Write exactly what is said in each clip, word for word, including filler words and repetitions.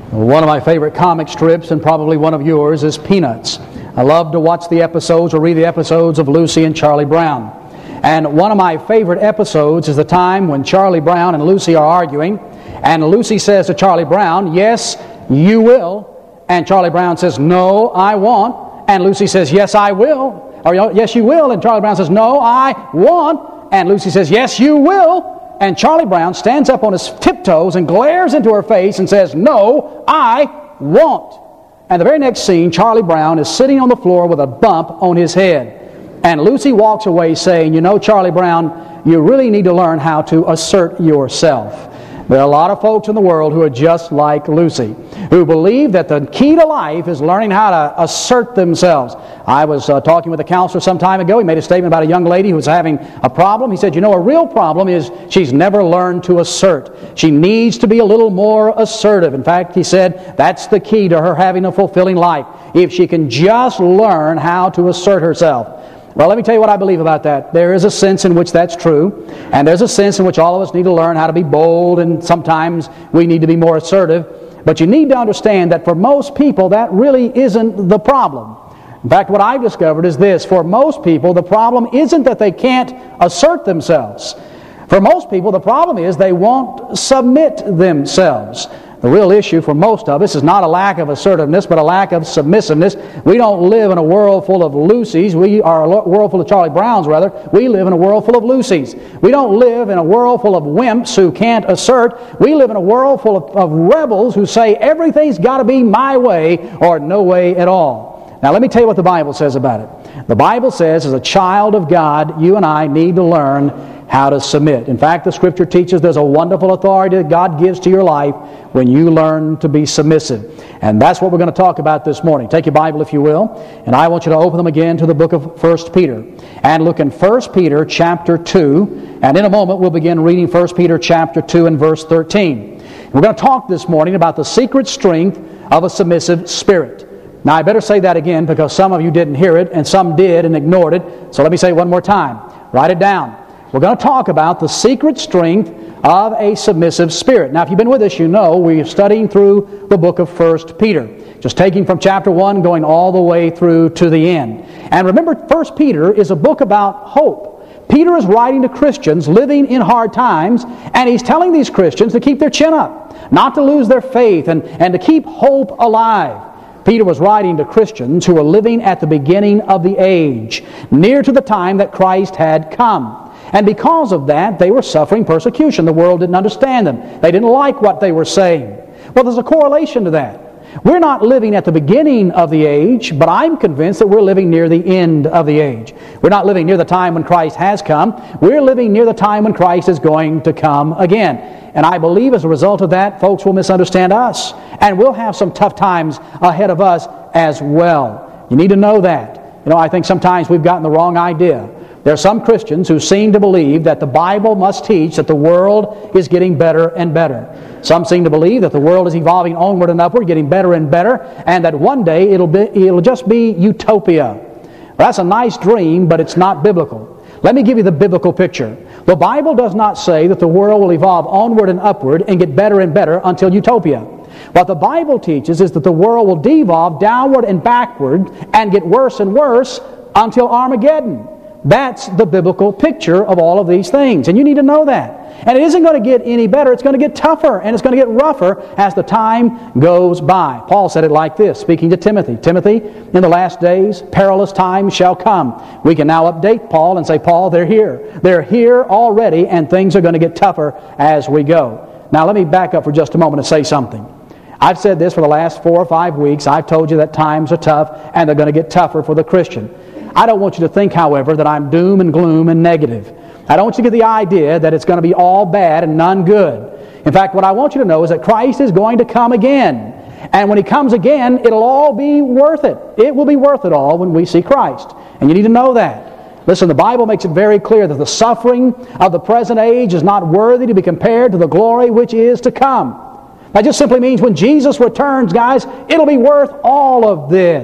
One of my favorite comic strips, and probably one of yours, is Peanuts. I love to watch the episodes or read the episodes of Lucy and Charlie Brown. And one of my favorite episodes is the time when Charlie Brown and Lucy are arguing, and Lucy says to Charlie Brown, "Yes, you will." And Charlie Brown says, "No, I won't." And Lucy says, "Yes, I will." Or, "Yes, you will." And Charlie Brown says, "No, I won't." And Lucy says, "Yes, you will." And Charlie Brown stands up on his tiptoes and glares into her face and says, "No, I won't." And the very next scene, Charlie Brown is sitting on the floor with a bump on his head. And Lucy walks away saying, "You know, Charlie Brown, you really need to learn how to assert yourself." There are a lot of folks in the world who are just like Lucy, who believe that the key to life is learning how to assert themselves. I was uh, talking with a counselor some time ago. He made a statement about a young lady who was having a problem. He said, "You know, a real problem is she's never learned to assert. She needs to be a little more assertive." In fact, he said that's the key to her having a fulfilling life, if she can just learn how to assert herself. Well, let me tell you what I believe about that. There is a sense in which that's true, and there's a sense in which all of us need to learn how to be bold, and sometimes we need to be more assertive. But you need to understand that for most people, that really isn't the problem. In fact, what I've discovered is this: for most people, the problem isn't that they can't assert themselves. For most people, the problem is they won't submit themselves. The real issue for most of us is not a lack of assertiveness, but a lack of submissiveness. We don't live in a world full of Lucys. We are a world full of Charlie Browns, rather. We live in a world full of Lucys. We don't live in a world full of wimps who can't assert. We live in a world full of, of rebels who say everything's got to be my way or no way at all. Now, let me tell you what the Bible says about it. The Bible says, as a child of God, you and I need to learn how to submit. In fact, the Scripture teaches there's a wonderful authority that God gives to your life when you learn to be submissive. And that's what we're going to talk about this morning. Take your Bible, if you will, and I want you to open them again to the book of First Peter. And look in First Peter chapter two, and in a moment we'll begin reading First Peter chapter two and verse thirteen. We're going to talk this morning about the secret strength of a submissive spirit. Now, I better say that again because some of you didn't hear it and some did and ignored it. So let me say it one more time. Write it down. We're going to talk about the secret strength of a submissive spirit. Now, if you've been with us, you know we're studying through the book of First Peter. Just taking from chapter one, going all the way through to the end. And remember, First Peter is a book about hope. Peter is writing to Christians living in hard times, and he's telling these Christians to keep their chin up, not to lose their faith, and, and to keep hope alive. Peter was writing to Christians who were living at the beginning of the age, near to the time that Christ had come. And because of that, they were suffering persecution. The world didn't understand them. They didn't like what they were saying. Well, there's a correlation to that. We're not living at the beginning of the age, but I'm convinced that we're living near the end of the age. We're not living near the time when Christ has come. We're living near the time when Christ is going to come again. And I believe as a result of that, folks will misunderstand us. And we'll have some tough times ahead of us as well. You need to know that. You know, I think sometimes we've gotten the wrong idea. There are some Christians who seem to believe that the Bible must teach that the world is getting better and better. Some seem to believe that the world is evolving onward and upward, getting better and better, and that one day it'll be, it'll just be utopia. Well, that's a nice dream, but it's not biblical. Let me give you the biblical picture. The Bible does not say that the world will evolve onward and upward and get better and better until utopia. What the Bible teaches is that the world will devolve downward and backward and get worse and worse until Armageddon. That's the biblical picture of all of these things. And you need to know that. And it isn't going to get any better. It's going to get tougher and it's going to get rougher as the time goes by. Paul said it like this, speaking to Timothy. Timothy, in the last days, perilous times shall come. We can now update Paul and say, Paul, they're here. They're here already and things are going to get tougher as we go. Now let me back up for just a moment and say something. I've said this for the last four or five weeks. I've told you that times are tough and they're going to get tougher for the Christian. I don't want you to think, however, that I'm doom and gloom and negative. I don't want you to get the idea that it's going to be all bad and none good. In fact, what I want you to know is that Christ is going to come again. And when He comes again, it'll all be worth it. It will be worth it all when we see Christ. And you need to know that. Listen, the Bible makes it very clear that the suffering of the present age is not worthy to be compared to the glory which is to come. That just simply means when Jesus returns, guys, it'll be worth all of this.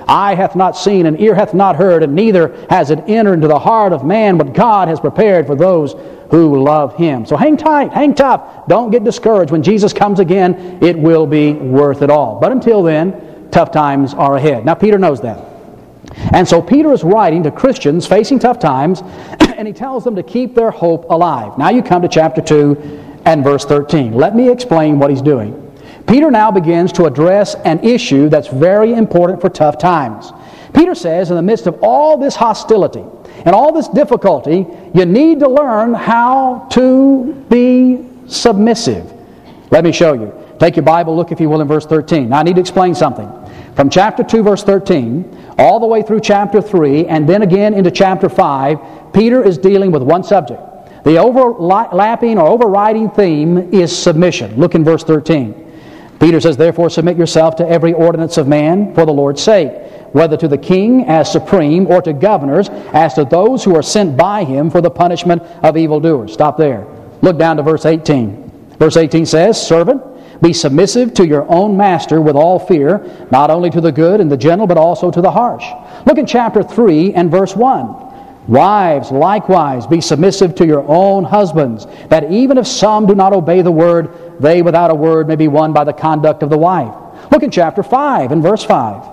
eye hath not seen, and ear hath not heard, and neither has it entered into the heart of man what God has prepared for those who love Him. So hang tight, hang tough. Don't get discouraged. When Jesus comes again, it will be worth it all. But until then, tough times are ahead. Now, Peter knows that. And so Peter is writing to Christians facing tough times, and he tells them to keep their hope alive. Now you come to chapter two and verse thirteen. Let me explain what he's doing. Peter now begins to address an issue that's very important for tough times. Peter says, in the midst of all this hostility and all this difficulty, you need to learn how to be submissive. Let me show you. Take your Bible, look if you will in verse thirteen. Now I need to explain something. From chapter two, verse thirteen, all the way through chapter three, and then again into chapter five, Peter is dealing with one subject. The overlapping or overriding theme is submission. Look in verse thirteen. Peter says, therefore submit yourself to every ordinance of man for the Lord's sake, whether to the king as supreme, or to governors as to those who are sent by him for the punishment of evildoers. Stop there. Look down to verse eighteen. Verse eighteen says, servant, be submissive to your own master with all fear, not only to the good and the gentle, but also to the harsh. Look in chapter three and verse one. Wives, likewise, be submissive to your own husbands, that even if some do not obey the word, they without a word may be won by the conduct of the wife. Look in chapter five and verse five.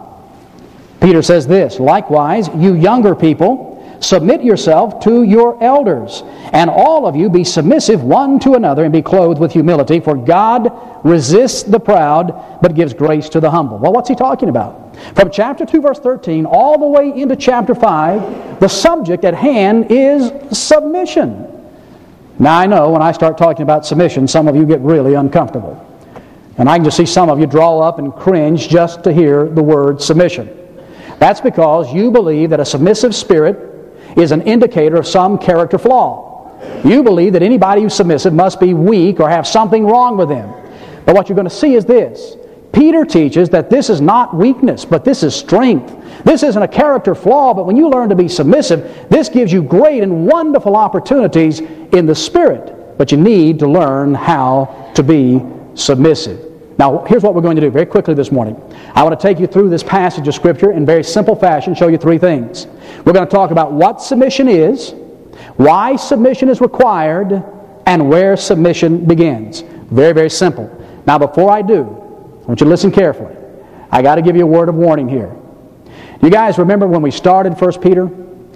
Peter says this, likewise, you younger people, submit yourself to your elders, and all of you be submissive one to another, and be clothed with humility, for God resists the proud, but gives grace to the humble. Well, what's he talking about? From chapter two, verse thirteen, all the way into chapter five, the subject at hand is submission. Now, I know when I start talking about submission, some of you get really uncomfortable. And I can just see some of you draw up and cringe just to hear the word submission. That's because you believe that a submissive spirit is an indicator of some character flaw. You believe that anybody who's submissive must be weak or have something wrong with them. But what you're going to see is this. Peter teaches that this is not weakness, but this is strength. This isn't a character flaw, but when you learn to be submissive, this gives you great and wonderful opportunities in the Spirit. But you need to learn how to be submissive. Now, here's what we're going to do very quickly this morning. I want to take you through this passage of Scripture in very simple fashion, show you three things. We're going to talk about what submission is, why submission is required, and where submission begins. Very, very simple. Now, before I do, I want you to listen carefully. I got to give you a word of warning here. You guys remember when we started First Peter?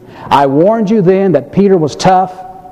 I warned you then that Peter was tough,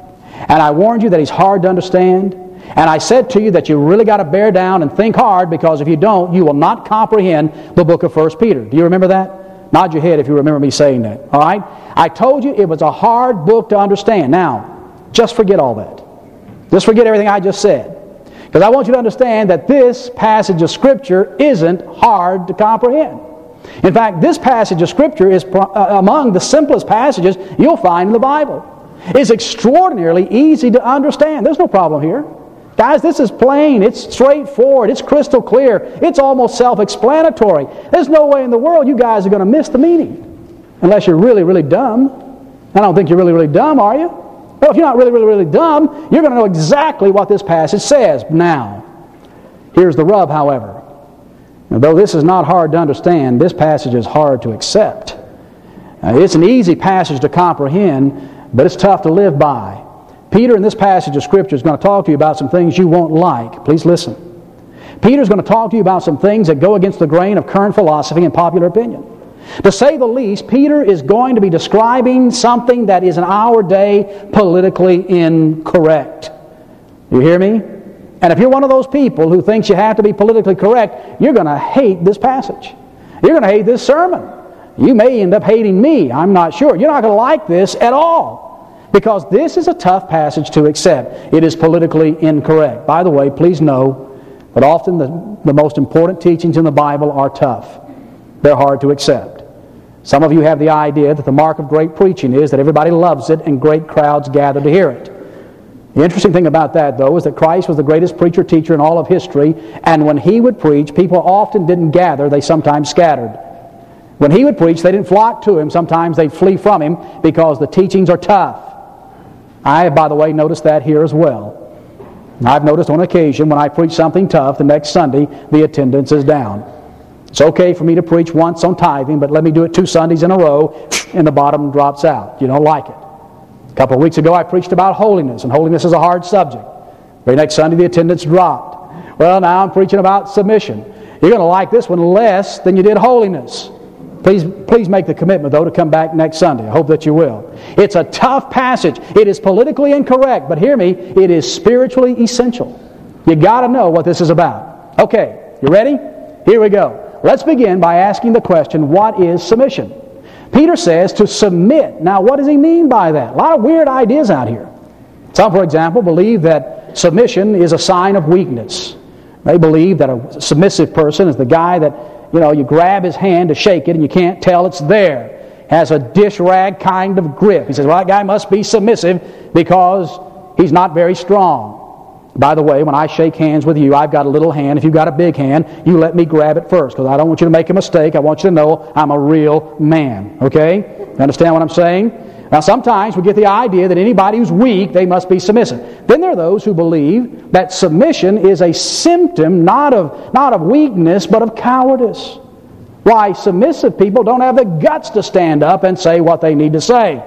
and I warned you that he's hard to understand. And I said to you that you really got to bear down and think hard, because if you don't, you will not comprehend the book of First Peter. Do you remember that? Nod your head if you remember me saying that. All right? I told you it was a hard book to understand. Now, just forget all that. Just forget everything I just said. Because I want you to understand that this passage of Scripture isn't hard to comprehend. In fact, this passage of Scripture is among the simplest passages you'll find in the Bible. It's extraordinarily easy to understand. There's no problem here. Guys, this is plain, it's straightforward, it's crystal clear, it's almost self-explanatory. There's no way in the world you guys are going to miss the meaning, unless you're really, really dumb. I don't think you're really, really dumb, are you? Well, if you're not really, really, really dumb, you're going to know exactly what this passage says. Now, here's the rub, however. Now, though this is not hard to understand, this passage is hard to accept. Now, it's an easy passage to comprehend, but it's tough to live by. Peter, in this passage of Scripture, is going to talk to you about some things you won't like. Please listen. Peter's going to talk to you about some things that go against the grain of current philosophy and popular opinion. To say the least, Peter is going to be describing something that is in our day politically incorrect. You hear me? And if you're one of those people who thinks you have to be politically correct, you're going to hate this passage. You're going to hate this sermon. You may end up hating me. I'm not sure. You're not going to like this at all. Because this is a tough passage to accept. It is politically incorrect. By the way, please know that often the, the most important teachings in the Bible are tough. They're hard to accept. Some of you have the idea that the mark of great preaching is that everybody loves it and great crowds gather to hear it. The interesting thing about that, though, is that Christ was the greatest preacher-teacher in all of history, and when He would preach, people often didn't gather, they sometimes scattered. When He would preach, they didn't flock to Him, sometimes they'd flee from Him because the teachings are tough. I have, by the way, noticed that here as well. I've noticed on occasion when I preach something tough, the next Sunday the attendance is down. It's okay for me to preach once on tithing, but let me do it two Sundays in a row, and the bottom drops out. You don't like it. A couple of weeks ago, I preached about holiness, and holiness is a hard subject. Very next Sunday, the attendance dropped. Well, now I'm preaching about submission. You're going to like this one less than you did holiness. Please, please make the commitment, though, to come back next Sunday. I hope that you will. It's a tough passage. It is politically incorrect, but hear me, it is spiritually essential. You got to know what this is about. Okay, you ready? Here we go. Let's begin by asking the question, what is submission? Peter says to submit. Now, what does he mean by that? A lot of weird ideas out here. Some, for example, believe that submission is a sign of weakness. They believe that a submissive person is the guy that, you know, you grab his hand to shake it and you can't tell it's there. Has a dish rag kind of grip. He says, well, that guy must be submissive because he's not very strong. By the way, when I shake hands with you, I've got a little hand. If you've got a big hand, you let me grab it first because I don't want you to make a mistake. I want you to know I'm a real man. Okay? You understand what I'm saying? Now, sometimes we get the idea that anybody who's weak, they must be submissive. Then there are those who believe that submission is a symptom not of, not of weakness, but of cowardice. Why, submissive people don't have the guts to stand up and say what they need to say.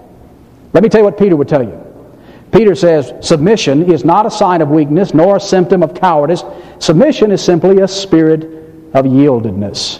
Let me tell you what Peter would tell you. Peter says submission is not a sign of weakness nor a symptom of cowardice. Submission is simply a spirit of yieldedness.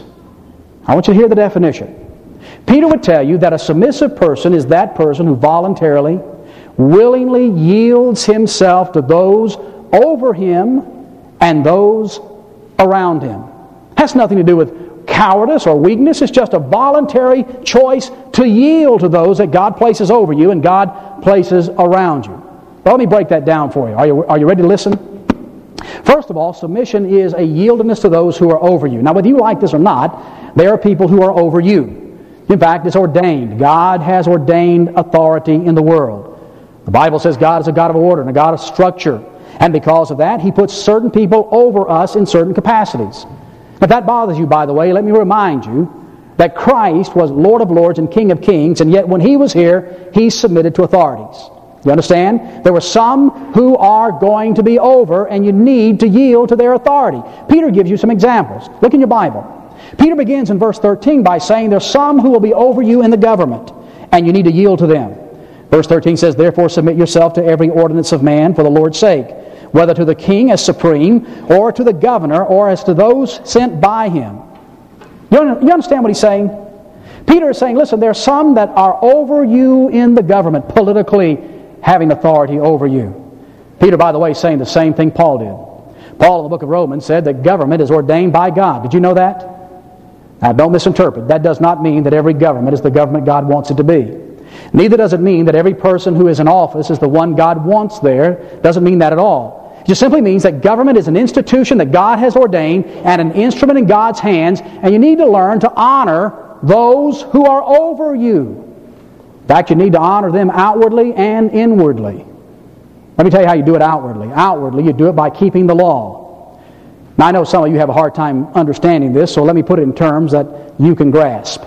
I want you to hear the definition. Peter would tell you that a submissive person is that person who voluntarily, willingly yields himself to those over him and those around him. It has nothing to do with cowardice or weakness. It's just a voluntary choice to yield to those that God places over you and God places around you. Well, let me break that down for you. Are you, are you ready to listen? First of all, submission is a yieldedness to those who are over you. Now, whether you like this or not, there are people who are over you. In fact, it's ordained. God has ordained authority in the world. The Bible says God is a God of order and a God of structure. And because of that, He puts certain people over us in certain capacities. If that bothers you, by the way, let me remind you that Christ was Lord of Lords and King of Kings, and yet when He was here, He submitted to authorities. You understand? There were some who are going to be over, and you need to yield to their authority. Peter gives you some examples. Look in your Bible. Peter begins in verse thirteen by saying there's some who will be over you in the government, and you need to yield to them. Verse thirteen says, therefore submit yourself to every ordinance of man for the Lord's sake, whether to the king as supreme, or to the governor, or as to those sent by him. You understand what he's saying? Peter is saying, listen, there are some that are over you in the government, politically having authority over you. Peter, by the way, is saying the same thing Paul did. Paul in the book of Romans said that government is ordained by God. Did you know that? Now, don't misinterpret. That does not mean that every government is the government God wants it to be. Neither does it mean that every person who is in office is the one God wants there. Doesn't mean that at all. It just simply means that government is an institution that God has ordained and an instrument in God's hands, and you need to learn to honor those who are over you. In fact, you need to honor them outwardly and inwardly. Let me tell you how you do it outwardly. Outwardly, you do it by keeping the law. Now, I know some of you have a hard time understanding this, so let me put it in terms that you can grasp.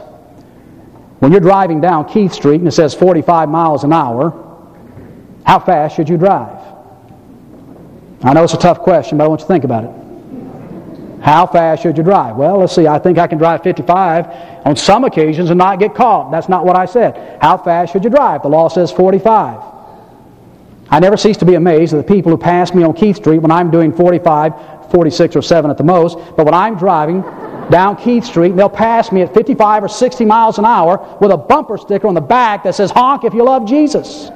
When you're driving down Keith Street and it says forty-five miles an hour, how fast should you drive? I know it's a tough question, but I want you to think about it. How fast should you drive? Well, let's see, I think I can drive fifty-five on some occasions and not get caught. That's not what I said. How fast should you drive? The law says forty-five. I never cease to be amazed at the people who pass me on Keith Street when I'm doing forty-five, forty-six or seven at the most, but when I'm driving down Keith Street, they'll pass me at fifty-five or sixty miles an hour with a bumper sticker on the back that says, honk if you love Jesus.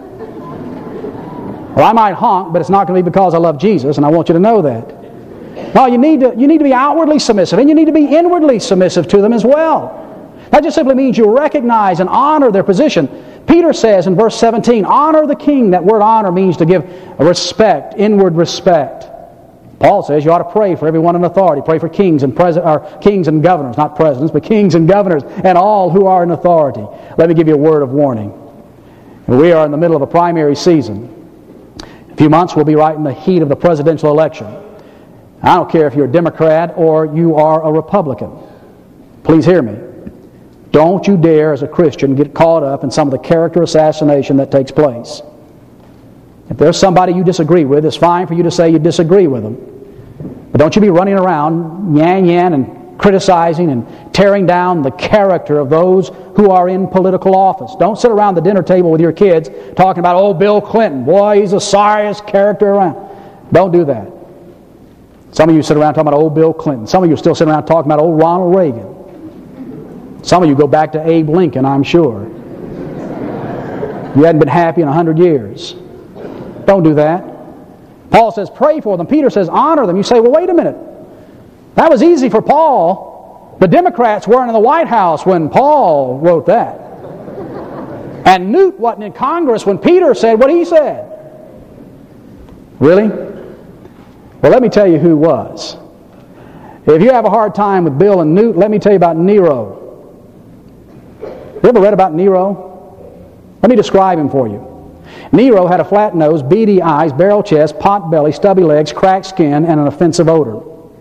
Well, I might honk, but it's not going to be because I love Jesus, and I want you to know that. No, you need to, you need to be outwardly submissive, and you need to be inwardly submissive to them as well. That just simply means you recognize and honor their position. Peter says in verse seventeen, honor the king. That word honor means to give respect, inward respect. Paul says you ought to pray for everyone in authority. Pray for kings and pres- or kings and governors, not presidents, but kings and governors and all who are in authority. Let me give you a word of warning. We are in the middle of a primary season. In a few months we'll be right in the heat of the presidential election. I don't care if you're a Democrat or you are a Republican. Please hear me. Don't you dare as a Christian get caught up in some of the character assassination that takes place. If there's somebody you disagree with, it's fine for you to say you disagree with them. But don't you be running around yan yan and criticizing and tearing down the character of those who are in political office. Don't sit around the dinner table with your kids talking about, oh, Bill Clinton, boy, he's the sorriest character around. Don't do that. Some of you sit around talking about old Bill Clinton. Some of you still sit around talking about old Ronald Reagan. Some of you go back to Abe Lincoln, I'm sure. You hadn't been happy in a hundred years. Don't do that. Paul says, pray for them. Peter says, honor them. You say, well, wait a minute. That was easy for Paul. The Democrats weren't in the White House when Paul wrote that. And Newt wasn't in Congress when Peter said what he said. Really? Well, let me tell you who was. If you have a hard time with Bill and Newt, let me tell you about Nero. You ever read about Nero? Let me describe him for you. Nero had a flat nose, beady eyes, barrel chest, pot belly, stubby legs, cracked skin, and an offensive odor.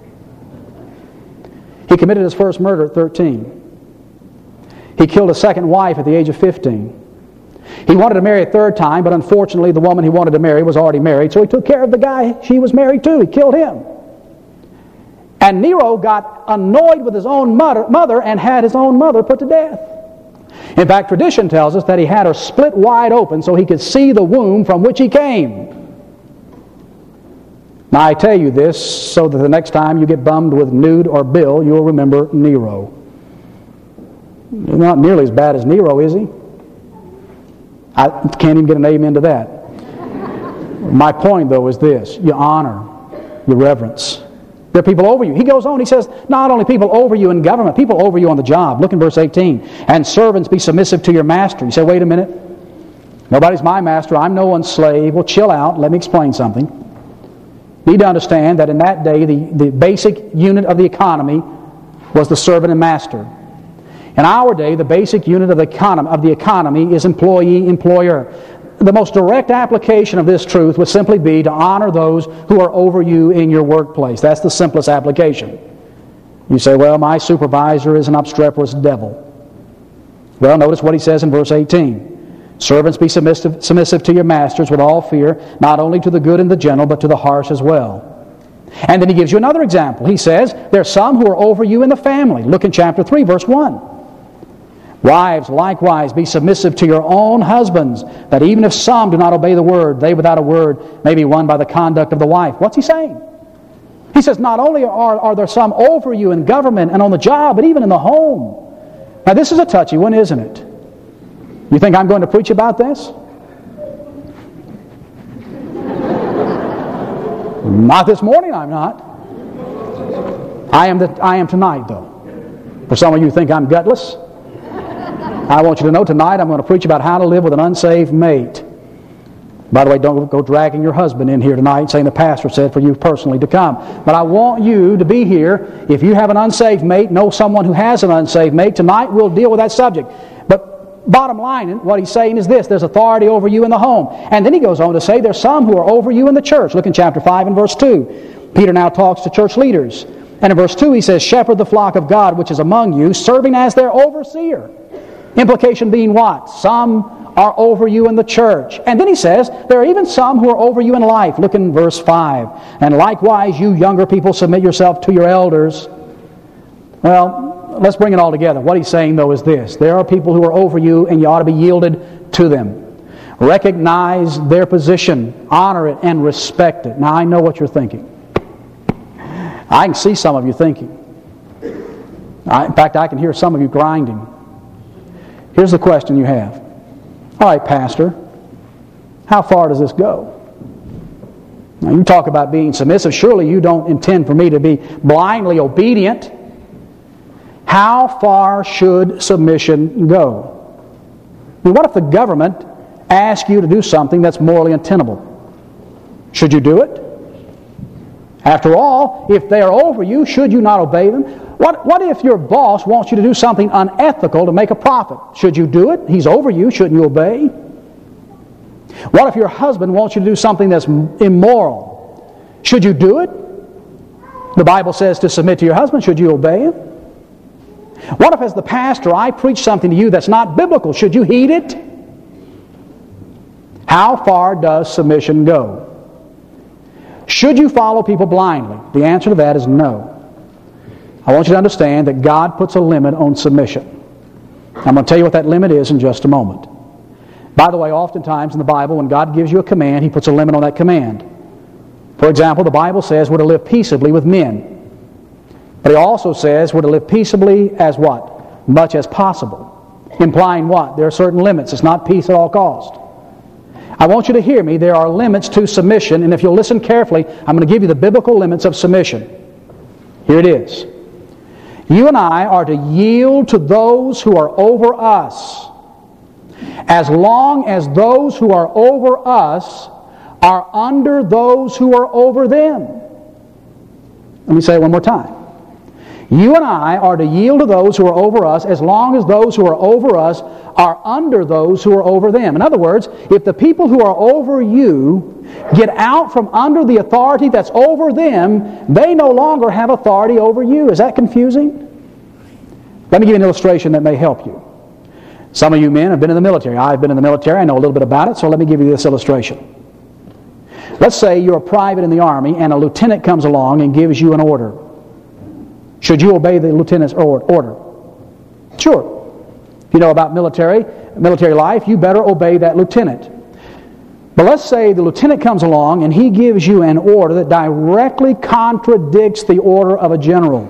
He committed his first murder at thirteen. He killed a second wife at the age of fifteen. He wanted to marry a third time, but unfortunately the woman he wanted to marry was already married, so he took care of the guy she was married to. He killed him. And Nero got annoyed with his own mother, mother and had his own mother put to death. In fact, tradition tells us that he had her split wide open so he could see the womb from which he came. Now, I tell you this so that the next time you get bummed with Newt or Bill, you'll remember Nero. He's not nearly as bad as Nero, is he? I can't even get an amen to that. My point, though, is this. You honor, you reverence. There are people over you. He goes on, he says, not only people over you in government, people over you on the job. Look in verse eighteen. And servants, be submissive to your master. You say, wait a minute. Nobody's my master. I'm no one's slave. Well, chill out. Let me explain something. You need to understand that in that day, the, the basic unit of the economy was the servant and master. In our day, the basic unit of the economy, of the economy is employee-employer. The most direct application of this truth would simply be to honor those who are over you in your workplace. That's the simplest application. You say, well, my supervisor is an obstreperous devil. Well, notice what he says in verse eighteen. Servants, be submissive, submissive to your masters with all fear, not only to the good and the gentle, but to the harsh as well. And then he gives you another example. He says, there are some who are over you in the family. Look in chapter three, verse one. Wives, likewise, be submissive to your own husbands, that even if some do not obey the word, they without a word may be won by the conduct of the wife. What's he saying? He says, not only are, are there some over you in government and on the job, but even in the home. Now, this is a touchy one, isn't it? You think I'm going to preach about this? Not this morning, I'm not. I am, the, I am tonight, though. For some of you who think I'm gutless, I want you to know tonight I'm going to preach about how to live with an unsaved mate. By the way, don't go dragging your husband in here tonight saying the pastor said for you personally to come. But I want you to be here. If you have an unsaved mate, know someone who has an unsaved mate, tonight we'll deal with that subject. But bottom line, what he's saying is this. There's authority over you in the home. And then he goes on to say there's some who are over you in the church. Look in chapter five and verse two. Peter now talks to church leaders. And in verse two he says, shepherd the flock of God which is among you, serving as their overseer. Implication being what? Some are over you in the church. And then he says, there are even some who are over you in life. Look in verse five. And likewise, you younger people, submit yourself to your elders. Well, let's bring it all together. What he's saying, though, is this. There are people who are over you, and you ought to be yielded to them. Recognize their position, honor it, and respect it. Now, I know what you're thinking. I can see some of you thinking. I, in fact, I can hear some of you grinding. Here's the question you have. All right, Pastor, how far does this go? Now, you talk about being submissive. Surely you don't intend for me to be blindly obedient. How far should submission go? I mean, what if the government asks you to do something that's morally untenable? Should you do it? After all, if they are over you, should you not obey them? What, what if your boss wants you to do something unethical to make a profit? Should you do it? He's over you. Shouldn't you obey? What if your husband wants you to do something that's immoral? Should you do it? The Bible says to submit to your husband. Should you obey him? What if as the pastor I preach something to you that's not biblical? Should you heed it? How far does submission go? Should you follow people blindly? The answer to that is no. I want you to understand that God puts a limit on submission. I'm going to tell you what that limit is in just a moment. By the way, oftentimes in the Bible, when God gives you a command, He puts a limit on that command. For example, the Bible says we're to live peaceably with men. But He also says we're to live peaceably as what? Much as possible. Implying what? There are certain limits. It's not peace at all cost. I want you to hear me. There are limits to submission, and if you'll listen carefully, I'm going to give you the biblical limits of submission. Here it is. You and I are to yield to those who are over us, as long as those who are over us are under those who are over them. Let me say it one more time. You and I are to yield to those who are over us as long as those who are over us are under those who are over them. In other words, if the people who are over you get out from under the authority that's over them, they no longer have authority over you. Is that confusing? Let me give you an illustration that may help you. Some of you men have been in the military. I've been in the military. I know a little bit about it, so let me give you this illustration. Let's say you're a private in the Army and a lieutenant comes along and gives you an order. Should you obey the lieutenant's order? Sure. If you know about military, military life, you better obey that lieutenant. But let's say the lieutenant comes along and he gives you an order that directly contradicts the order of a general.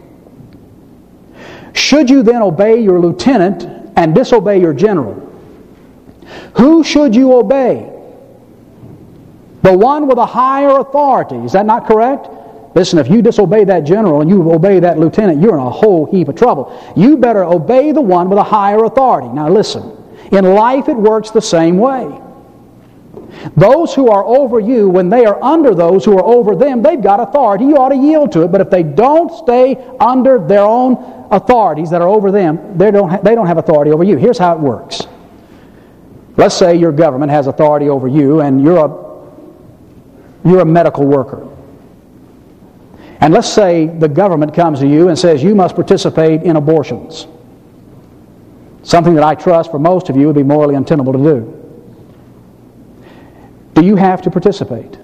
Should you then obey your lieutenant and disobey your general? Who should you obey? The one with a higher authority. Is that not correct? Listen, if you disobey that general and you obey that lieutenant, you're in a whole heap of trouble. You better obey the one with a higher authority. Now listen, in life it works the same way. Those who are over you, when they are under those who are over them, they've got authority. You ought to yield to it. But if they don't stay under their own authorities that are over them, they don't ha- they don't have authority over you. Here's how it works. Let's say your government has authority over you and you're a, you're a medical worker. And let's say the government comes to you and says you must participate in abortions. Something that I trust for most of you would be morally untenable to do. Do you have to participate?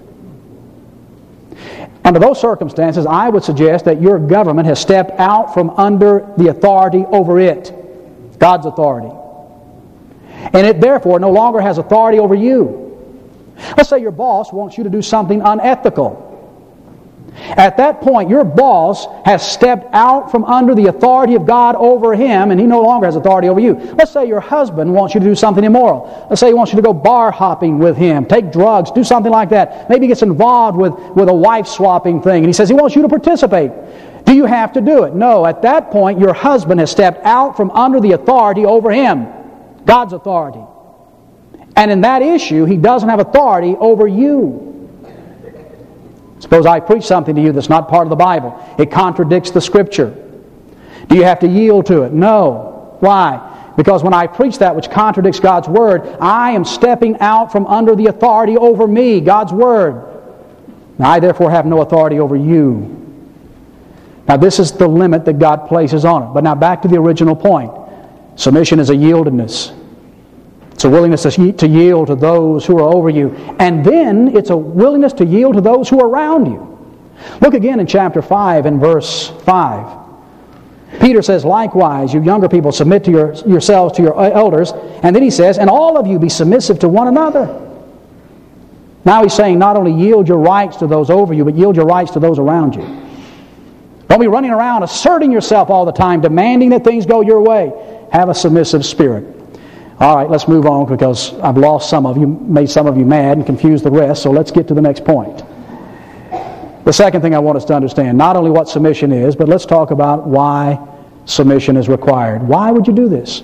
Under those circumstances, I would suggest that your government has stepped out from under the authority over it, God's authority. And it therefore no longer has authority over you. Let's say your boss wants you to do something unethical. At that point, your boss has stepped out from under the authority of God over him, and he no longer has authority over you. Let's say your husband wants you to do something immoral. Let's say he wants you to go bar hopping with him, take drugs, do something like that. Maybe he gets involved with, with a wife-swapping thing, and he says he wants you to participate. Do you have to do it? No. At that point, your husband has stepped out from under the authority over him, God's authority. And in that issue, he doesn't have authority over you. Suppose I preach something to you that's not part of the Bible. It contradicts the Scripture. Do you have to yield to it? No. Why? Because when I preach that which contradicts God's Word, I am stepping out from under the authority over me, God's Word. Now, I therefore have no authority over you. Now this is the limit that God places on it. But now back to the original point. Submission is a yieldedness. It's a willingness to yield to those who are over you. And then it's a willingness to yield to those who are around you. Look again in chapter five and verse five. Peter says, likewise, you younger people, submit to your, yourselves to your elders. And then he says, and all of you be submissive to one another. Now he's saying not only yield your rights to those over you, but yield your rights to those around you. Don't be running around asserting yourself all the time, demanding that things go your way. Have a submissive spirit. All right, let's move on because I've lost some of you, made some of you mad and confused the rest, so let's get to the next point. The second thing I want us to understand, not only what submission is, but let's talk about why submission is required. Why would you do this?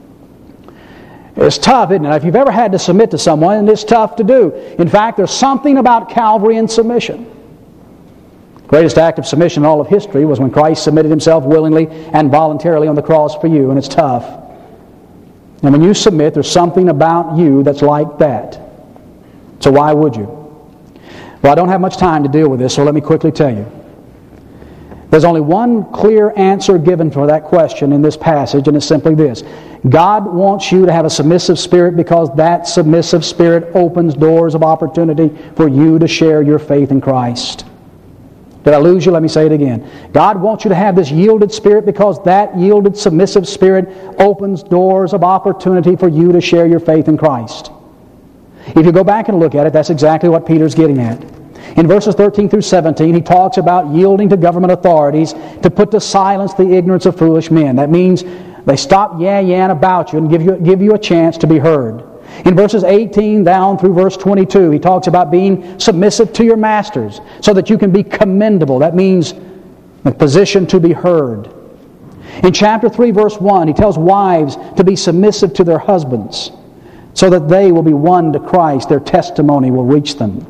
It's tough, isn't it? If you've ever had to submit to someone, it's tough to do. In fact, there's something about Calvary and submission. The greatest act of submission in all of history was when Christ submitted Himself willingly and voluntarily on the cross for you, and it's tough. And when you submit, there's something about you that's like that. So why would you? Well, I don't have much time to deal with this, so let me quickly tell you. There's only one clear answer given for that question in this passage, and it's simply this. God wants you to have a submissive spirit because that submissive spirit opens doors of opportunity for you to share your faith in Christ. Did I lose you? Let me say it again. God wants you to have this yielded spirit because that yielded, submissive spirit opens doors of opportunity for you to share your faith in Christ. If you go back and look at it, that's exactly what Peter's getting at. In verses thirteen through seventeen, he talks about yielding to government authorities to put to silence the ignorance of foolish men. That means they stop yeah-yaing about you and give you, give you a chance to be heard. In verses eighteen down through verse twenty-two, he talks about being submissive to your masters so that you can be commendable. That means a position to be heard. In chapter three, verse one, he tells wives to be submissive to their husbands so that they will be won to Christ. Their testimony will reach them.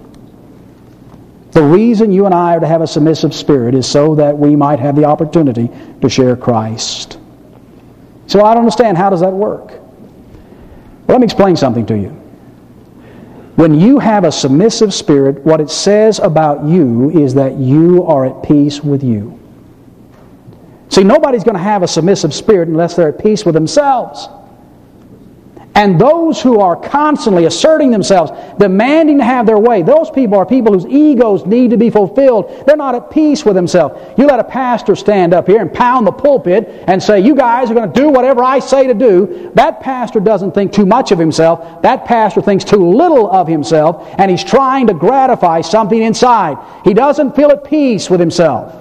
The reason you and I are to have a submissive spirit is so that we might have the opportunity to share Christ. So I don't understand, how does that work? Well, let me explain something to you. When you have a submissive spirit, what it says about you is that you are at peace with you. See, nobody's going to have a submissive spirit unless they're at peace with themselves. And those who are constantly asserting themselves, demanding to have their way, those people are people whose egos need to be fulfilled. They're not at peace with themselves. You let a pastor stand up here and pound the pulpit and say, you guys are going to do whatever I say to do. That pastor doesn't think too much of himself. That pastor thinks too little of himself, and he's trying to gratify something inside. He doesn't feel at peace with himself.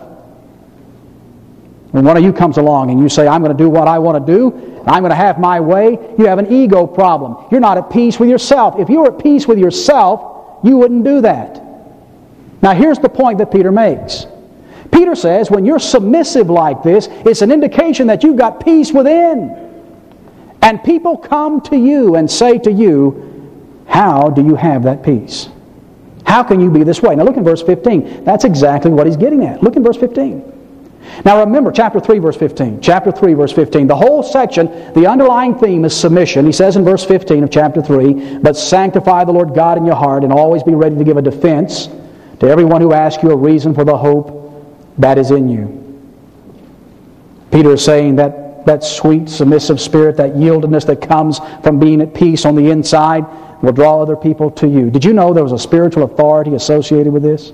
When one of you comes along and you say, I'm going to do what I want to do, I'm going to have my way, you have an ego problem. You're not at peace with yourself. If you were at peace with yourself, you wouldn't do that. Now here's the point that Peter makes. Peter says when you're submissive like this, it's an indication that you've got peace within. And people come to you and say to you, how do you have that peace? How can you be this way? Now look in verse fifteen. That's exactly what he's getting at. Look in verse fifteen. Now remember, chapter three, verse fifteen. Chapter three, verse fifteen. The whole section, the underlying theme is submission. He says in verse fifteen of chapter three, but sanctify the Lord God in your heart and always be ready to give a defense to everyone who asks you a reason for the hope that is in you. Peter is saying that that sweet, submissive spirit, that yieldedness that comes from being at peace on the inside will draw other people to you. Did you know there was a spiritual authority associated with this?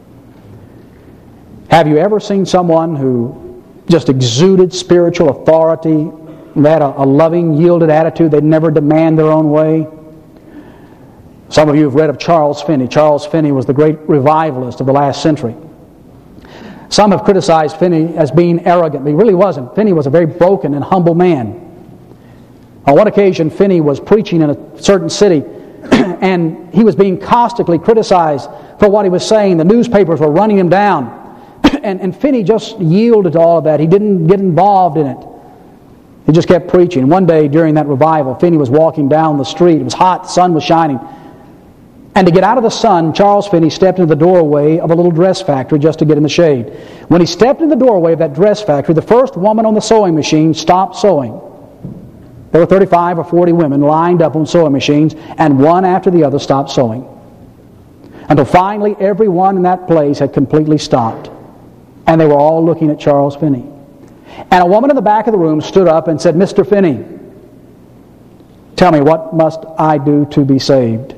Have you ever seen someone who just exuded spiritual authority, they had a, a loving, yielded attitude, they'd never demand their own way? Some of you have read of Charles Finney. Charles Finney was the great revivalist of the last century. Some have criticized Finney as being arrogant, but he really wasn't. Finney was a very broken and humble man. On one occasion, Finney was preaching in a certain city, and he was being caustically criticized for what he was saying. The newspapers were running him down. And, and Finney just yielded to all of that. He didn't get involved in it. He just kept preaching. One day during that revival, Finney was walking down the street. It was hot. The sun was shining. And to get out of the sun, Charles Finney stepped into the doorway of a little dress factory just to get in the shade. When he stepped in the doorway of that dress factory, the first woman on the sewing machine stopped sewing. There were thirty-five or forty women lined up on sewing machines, and one after the other stopped sewing. Until finally everyone in that place had completely stopped. And they were all looking at Charles Finney. And a woman in the back of the room stood up and said, Mister Finney, tell me, what must I do to be saved?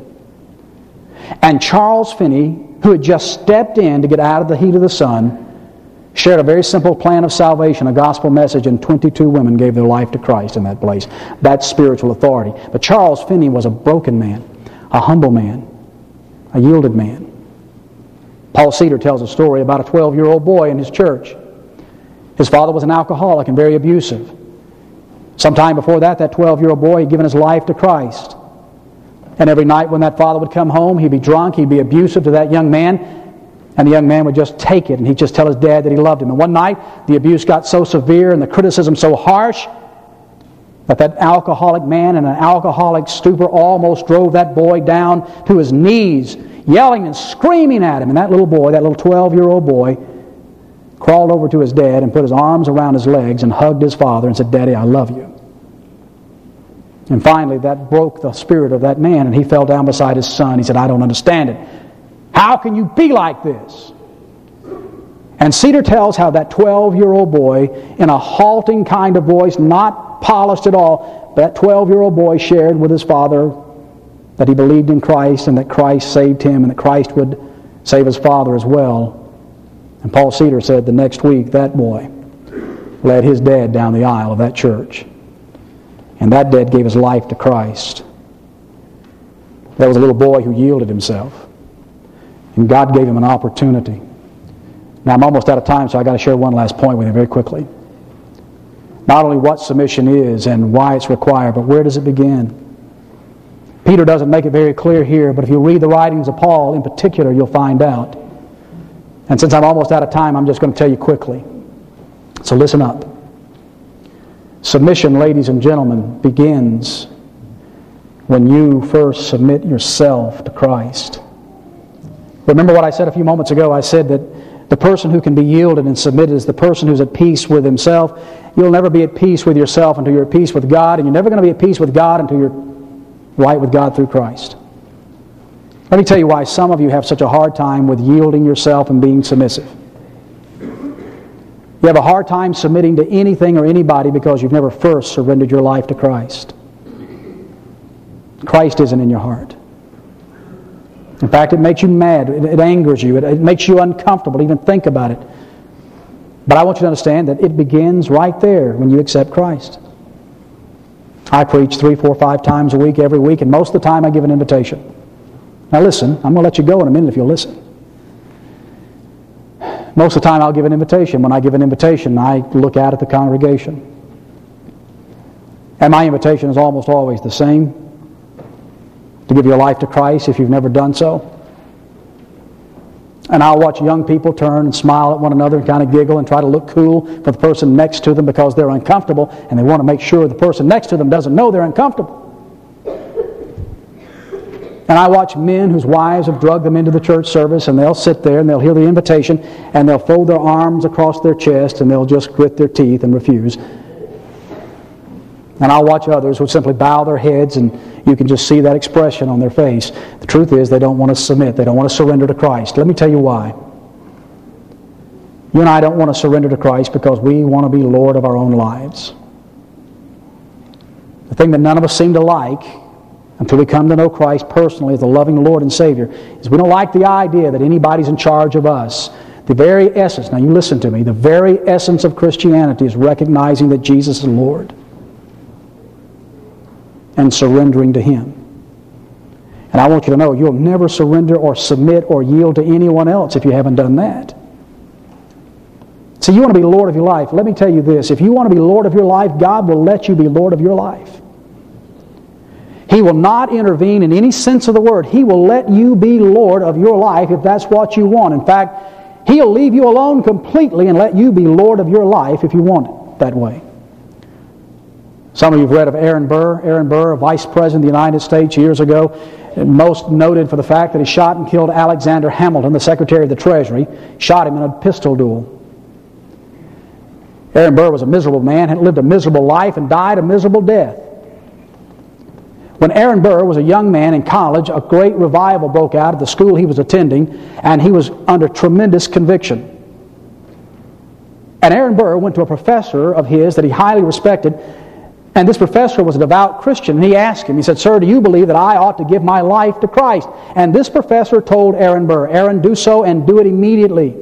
And Charles Finney, who had just stepped in to get out of the heat of the sun, shared a very simple plan of salvation, a gospel message, and twenty-two women gave their life to Christ in that place. That's spiritual authority. But Charles Finney was a broken man, a humble man, a yielded man. Paul Cedar tells a story about a twelve-year-old boy in his church. His father was an alcoholic and very abusive. Sometime before that, that twelve-year-old boy had given his life to Christ. And every night when that father would come home, he'd be drunk, he'd be abusive to that young man, and the young man would just take it, and he'd just tell his dad that he loved him. And one night, the abuse got so severe and the criticism so harsh that that alcoholic man in an alcoholic stupor almost drove that boy down to his knees, yelling and screaming at him. And that little boy, that little twelve-year-old boy, crawled over to his dad and put his arms around his legs and hugged his father and said, Daddy, I love you. And finally, that broke the spirit of that man, and he fell down beside his son. He said, I don't understand it. How can you be like this? And Cedar tells how that twelve-year-old boy, in a halting kind of voice, not polished at all, but that twelve-year-old boy shared with his father that he believed in Christ and that Christ saved him and that Christ would save his father as well. And Paul Cedar said the next week that boy led his dad down the aisle of that church. And that dad gave his life to Christ. That was a little boy who yielded himself. And God gave him an opportunity. Now I'm almost out of time, so I've got to share one last point with you very quickly. Not only what submission is and why it's required, but where does it begin? Peter doesn't make it very clear here, but if you read the writings of Paul in particular, you'll find out. And since I'm almost out of time, I'm just going to tell you quickly. So listen up. Submission, ladies and gentlemen, begins when you first submit yourself to Christ. Remember what I said a few moments ago? I said that the person who can be yielded and submitted is the person who's at peace with himself. You'll never be at peace with yourself until you're at peace with God, and you're never going to be at peace with God until you're right with God through Christ. Let me tell you why some of you have such a hard time with yielding yourself and being submissive. You have a hard time submitting to anything or anybody because you've never first surrendered your life to Christ. Christ isn't in your heart. In fact, it makes you mad. It, it angers you. It, it makes you uncomfortable to even think about it. But I want you to understand that it begins right there when you accept Christ. I preach three, four, five times a week, every week, and most of the time I give an invitation. Now listen, I'm going to let you go in a minute if you'll listen. Most of the time I'll give an invitation. When I give an invitation, I look out at the congregation. And my invitation is almost always the same. To give your life to Christ if you've never done so. And I'll watch young people turn and smile at one another and kind of giggle and try to look cool for the person next to them because they're uncomfortable and they want to make sure the person next to them doesn't know they're uncomfortable. And I watch men whose wives have drugged them into the church service, and they'll sit there and they'll hear the invitation and they'll fold their arms across their chest and they'll just grit their teeth and refuse. And I'll watch others who simply bow their heads, and you can just see that expression on their face. The truth is they don't want to submit. They don't want to surrender to Christ. Let me tell you why. You and I don't want to surrender to Christ because we want to be Lord of our own lives. The thing that none of us seem to like until we come to know Christ personally as the loving Lord and Savior is we don't like the idea that anybody's in charge of us. The very essence, now you listen to me, the very essence of Christianity is recognizing that Jesus is Lord and surrendering to Him. And I want you to know you'll never surrender or submit or yield to anyone else if you haven't done that. So you want to be Lord of your life. Let me tell you this. If you want to be Lord of your life, God will let you be Lord of your life. He will not intervene in any sense of the word. He will let you be Lord of your life if that's what you want. In fact, He'll leave you alone completely and let you be Lord of your life if you want it that way. Some of you have read of Aaron Burr. Aaron Burr, Vice President of the United States years ago, most noted for the fact that he shot and killed Alexander Hamilton, the Secretary of the Treasury, shot him in a pistol duel. Aaron Burr was a miserable man, had lived a miserable life, and died a miserable death. When Aaron Burr was a young man in college, a great revival broke out at the school he was attending, and he was under tremendous conviction. And Aaron Burr went to a professor of his that he highly respected, and this professor was a devout Christian, and he asked him, he said, "Sir, do you believe that I ought to give my life to Christ?" And this professor told Aaron Burr, "Aaron, do so and do it immediately."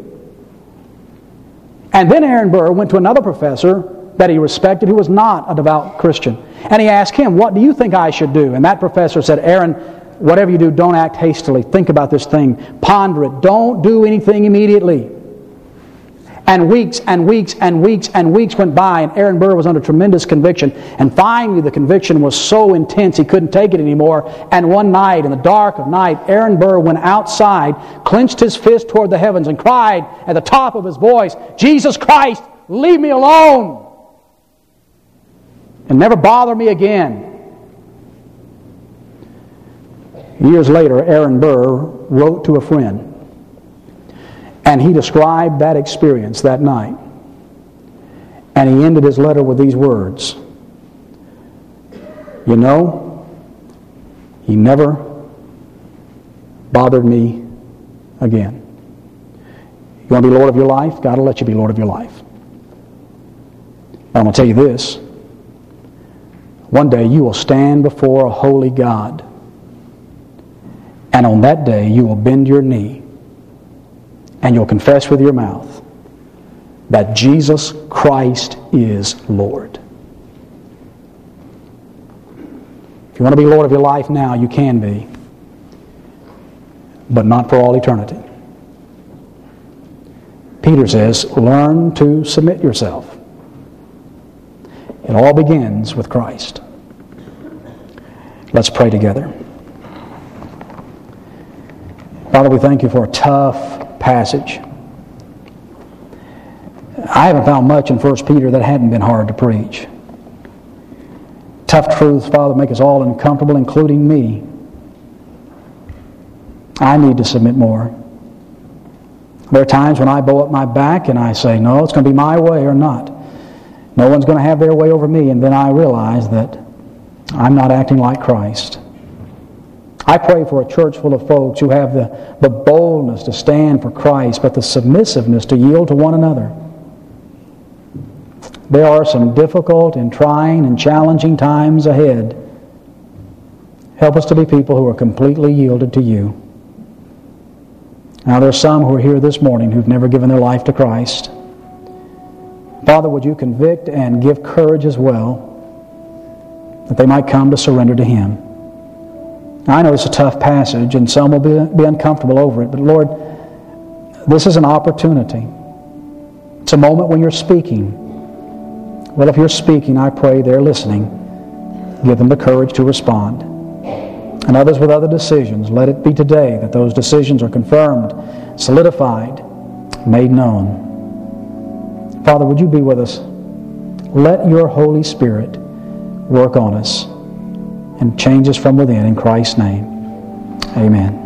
And then Aaron Burr went to another professor that he respected who was not a devout Christian. And he asked him, "What do you think I should do?" And that professor said, "Aaron, whatever you do, don't act hastily. Think about this thing. Ponder it. Don't do anything immediately." And weeks and weeks and weeks and weeks went by, and Aaron Burr was under tremendous conviction. And finally the conviction was so intense he couldn't take it anymore. And one night, in the dark of night, Aaron Burr went outside, clenched his fist toward the heavens, and cried at the top of his voice, "Jesus Christ, leave me alone! And never bother me again." Years later, Aaron Burr wrote to a friend, and he described that experience that night. And he ended his letter with these words, "You know, he never bothered me again." You want to be Lord of your life? God will let you be Lord of your life. I'm going to tell you this. One day you will stand before a holy God, and on that day you will bend your knee and you'll confess with your mouth that Jesus Christ is Lord. If you want to be Lord of your life now, you can be, but not for all eternity. Peter says, learn to submit yourself. It all begins with Christ. Let's pray together. Father, we thank you for a tough passage. I haven't found much in First Peter that hadn't been hard to preach. Tough truths, Father, make us all uncomfortable, including me. I need to submit more. There are times when I bow up my back and I say, no, it's going to be my way or not. No one's going to have their way over me. And then I realize that I'm not acting like Christ. I pray for a church full of folks who have the, the boldness to stand for Christ, but the submissiveness to yield to one another. There are some difficult and trying and challenging times ahead. Help us to be people who are completely yielded to you. Now there's some who are here this morning who've never given their life to Christ. Father, would you convict and give courage as well, that they might come to surrender to Him. I know it's a tough passage, and some will be, be uncomfortable over it, but Lord, this is an opportunity. It's a moment when you're speaking. Well, if you're speaking, I pray they're listening. Give them the courage to respond. And others with other decisions, let it be today that those decisions are confirmed, solidified, made known. Father, would you be with us? Let your Holy Spirit work on us and change us from within. In Christ's name, amen.